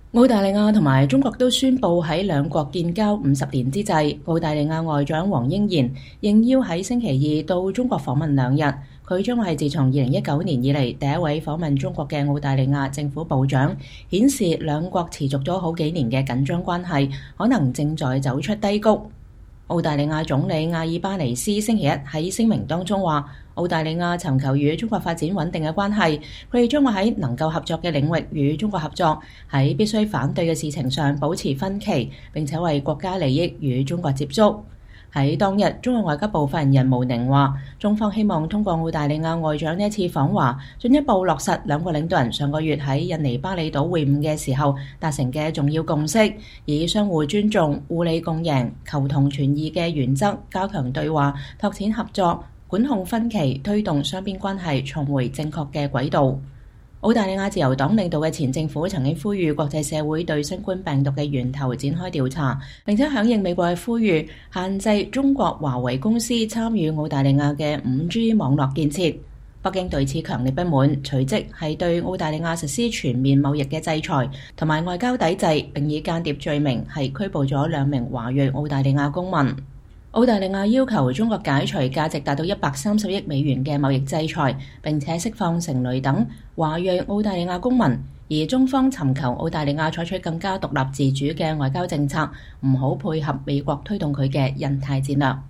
澳大利亞同埋中國都宣布喺兩國建交50年之際，澳大利亞外長黃英賢應邀喺星期二到中國訪問2日。佢將係自從2019年以嚟第一位訪問中國嘅澳大利亞政府部長，顯示兩國持續咗好幾年嘅緊張關係可能正在走出低谷。澳大利亞總理阿爾巴尼斯星期一喺聲明當中話，澳大利亞尋求與中國發展穩定嘅關係，佢哋將會喺能夠合作嘅領域與中國合作，喺必須反對嘅事情上保持分歧，並且為國家利益與中國接觸。喺當日，中國外交部發言人毛寧話，中方希望通過澳大利亞外長呢一次訪華，進一步落實兩國領導人上個月喺印尼巴厘島會晤嘅時候達成嘅重要共識，以相互尊重、互利共贏、求同存異嘅原則，加強對話、拓展合作、管控分歧，推動雙邊關係重回正確嘅軌道。澳大利亞自由黨領導嘅前政府曾經呼籲國際社會對新冠病毒嘅源頭展開調查，並且響應美國嘅呼籲，限制中國華為公司參與澳大利亞嘅5G 網絡建設。北京對此強烈不滿，隨即係對澳大利亞實施全面貿易嘅制裁同埋外交抵制，並以間諜罪名係拘捕咗2名華裔澳大利亞公民。澳大利亞要求中國解除價值達到130億美元嘅貿易制裁，並且釋放成蕾等華裔澳大利亞公民，而中方尋求澳大利亞採取更加獨立自主嘅外交政策，唔好配合美國推動佢嘅印太戰略。